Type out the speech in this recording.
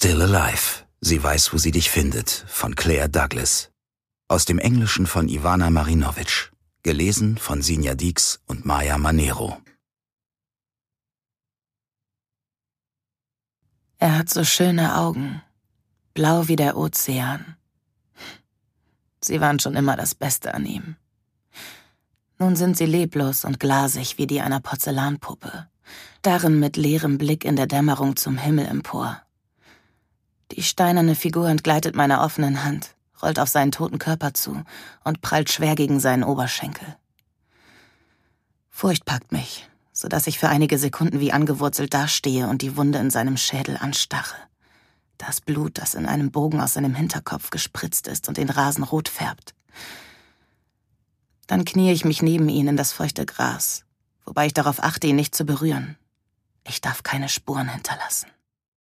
Still Alive. Sie weiß, wo sie dich findet, von Claire Douglas. Aus dem Englischen von Ivana Marinovic. Gelesen von Sinja Dieks und Maya Manero. Er hat so schöne Augen, blau wie der Ozean. Sie waren schon immer das Beste an ihm. Nun sind sie leblos und glasig wie die einer Porzellanpuppe, starren mit leerem Blick in der Dämmerung zum Himmel empor. Die steinerne Figur entgleitet meiner offenen Hand, rollt auf seinen toten Körper zu und prallt schwer gegen seinen Oberschenkel. Furcht packt mich, sodass ich für einige Sekunden wie angewurzelt dastehe und die Wunde in seinem Schädel anstarre. Das Blut, das in einem Bogen aus seinem Hinterkopf gespritzt ist und den Rasen rot färbt. Dann kniee ich mich neben ihn in das feuchte Gras, wobei ich darauf achte, ihn nicht zu berühren. Ich darf keine Spuren hinterlassen.